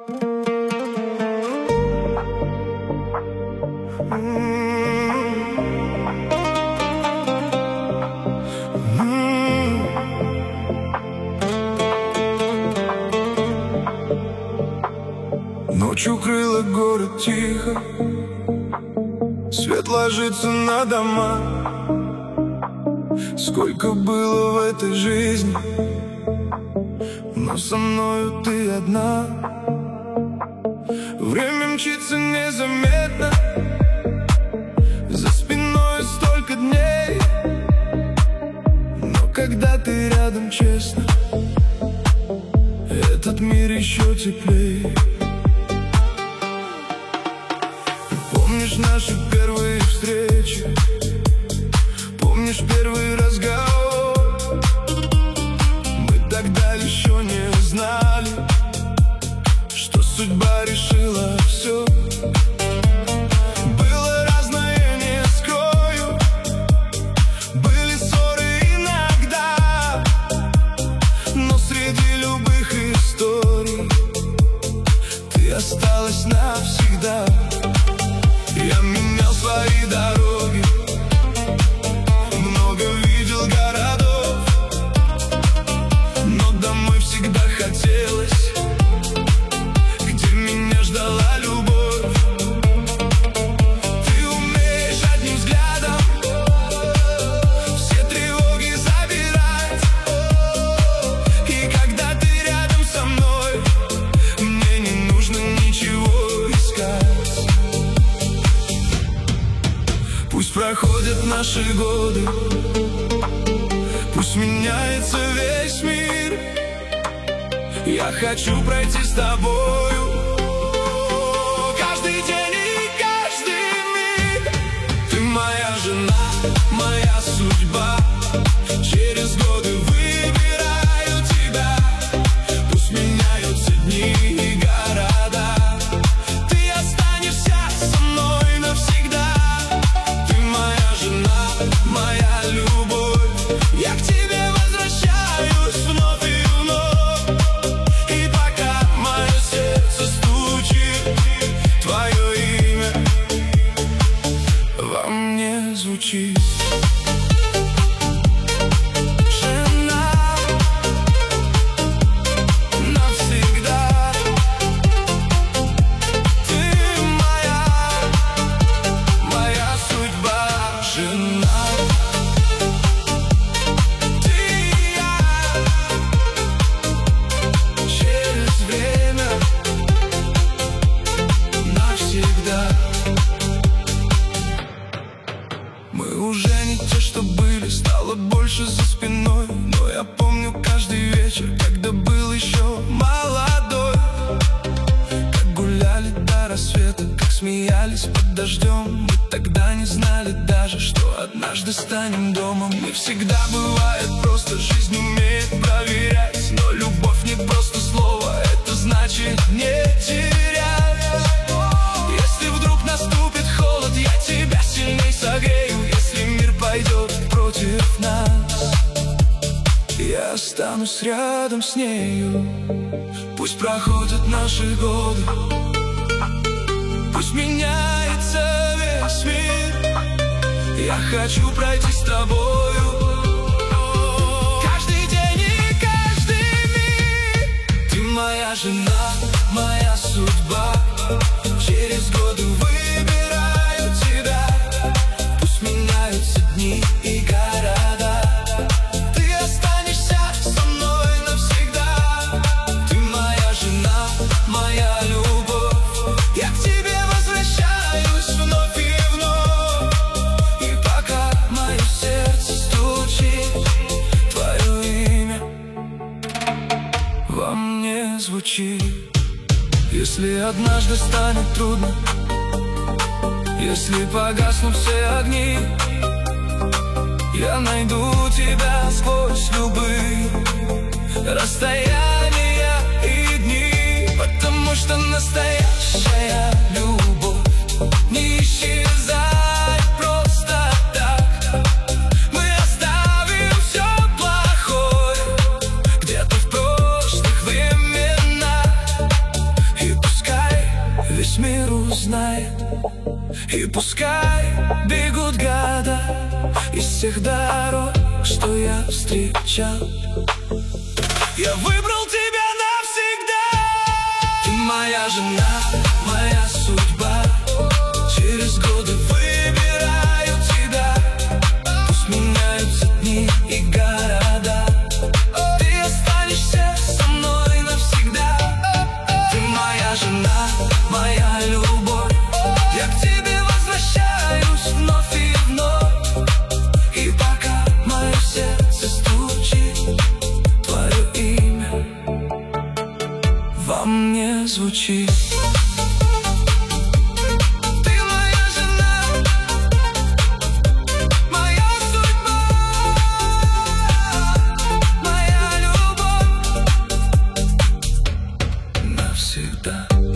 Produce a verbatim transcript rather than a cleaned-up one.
Ночь укрыла город тихо, свет ложится на дома. Сколько было в этой жизни, но со мною ты одна. Время мчится незаметно, за спиной столько дней, но когда ты рядом, честно, этот мир еще теплее. Помнишь наши первые встречи? Помнишь первый разговор? Мы тогда еще не знали, что судьба решила все. Было разное, не скрою, были ссоры иногда, но среди любых историй ты осталась навсегда. Я менял свои дороги, много видел городов, но домой всегда хотелось, где меня ждала любовь. Ты умеешь одним взглядом все тревоги забирать, и когда ты рядом со мной, мне не нужно ничего искать. Пусть проходят наши годы, пусть меняется весь мир, я хочу пройти с тобою каждый день и каждый миг. Ты моя жена, моя судьба, через годы выбираю тебя. Пусть меняются дни и города, ты останешься со мной навсегда. Моя любовь, я к тебе возвращаюсь вновь и вновь, и пока мое сердце стучит, твое имя во мне звучит. Жена навсегда, ты моя, моя судьба. Жена, уже не те, что были, стало больше за спиной. Но я помню каждый вечер, когда был еще молодой, как гуляли до рассвета, как смеялись под дождем. Мы тогда не знали даже, что однажды станем домом. Не всегда бывает просто, жизнь умеет проверять, но любовь не просто слово, это значит не терять. Если вдруг наступит холод, я тебя сильней согрею. Пойдет против нас, я останусь рядом с нею. Пусть проходят наши годы, пусть меняется весь мир, я хочу пройти с тобою каждый день и каждый миг. Ты моя жена, моя судьба, через годы выбираю тебя. Пусть меняются дни и города, ты останешься со мной навсегда. Ты моя жена, моя любовь, я к тебе возвращаюсь вновь и вновь, и пока мое сердце стучит, твое имя во мне звучит. Если однажды станет трудно, если погаснут все огни, я найду тебя сквозь любые расстояния и дни, потому что настоящая любовь не исчезает просто так. Мы оставим все плохое где-то в прошлых временах, и И пускай бегут года из всех дорог, что я встречал, я выбрал тебя навсегда. Ты моя жена, моя судьба. Через годы выбираю тебя. Пусть меняются дни и города, ты останешься со мной навсегда. Ты моя жена, моя любовь. Я к тебе возвращаюсь вновь и вновь. И пока мое сердце стучит, твое имя во мне звучит. Ты моя жена, моя судьба, моя любовь навсегда.